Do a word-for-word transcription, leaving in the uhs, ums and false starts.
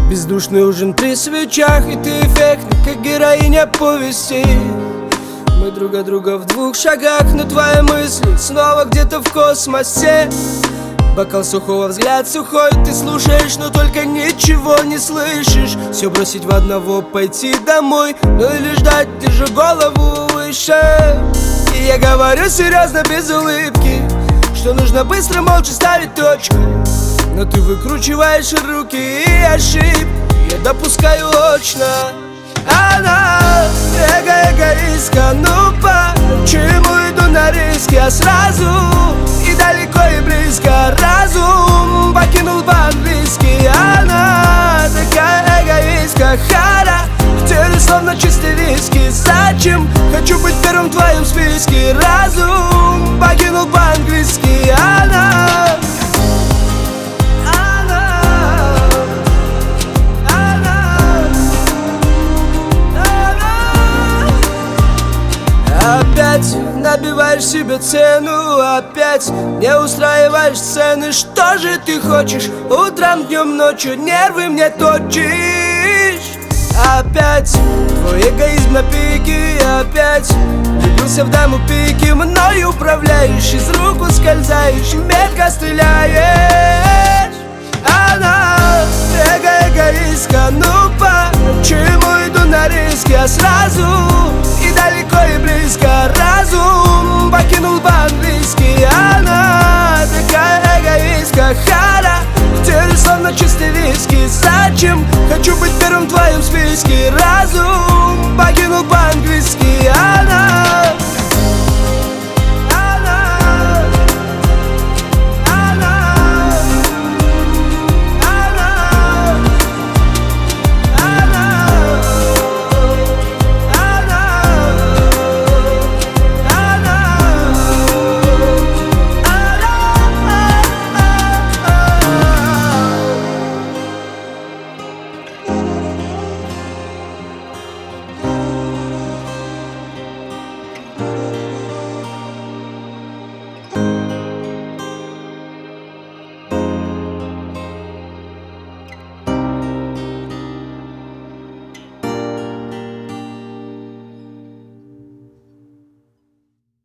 Бездушный ужин при свечах, и ты эффектна, как героиня повести. Мы друг от друга в двух шагах, но твои мысли снова где-то в космосе. Бокал сухого, взгляд сухой, ты слушаешь, но только ничего не слышишь. Все бросить в одного, пойти домой, ну или ждать, держу голову выше. И я говорю серьезно, без улыбки, что нужно быстро, молча ставить точку. Но ты выкручиваешь руки и ошибки я допускаю очно. Она эго-эгоистка, ну почему иду на риски? Я сразу и далеко и близко разум покинул по-английски. Она такая эгоистка, характер словно чистый виски. Зачем? Хочу быть первым в твоем списке. Разум покинул по-английски. Она опять набиваешь себе цену, опять не устраиваешь сцены. Что же ты хочешь? Утром, днем, ночью нервы мне точишь. Опять твой эгоизм на пике, опять влюбился в даму пики. Мною управляешь, из рук ускользаешь, метко стреляешь. Она эго-эгоистка, ну почему иду на риски? Я сразу и далеко и близко разум покинул по-английски. Она такая эгоистка, характер словно чистый виски. Зачем? Хочу быть первым в твоем списке. Разум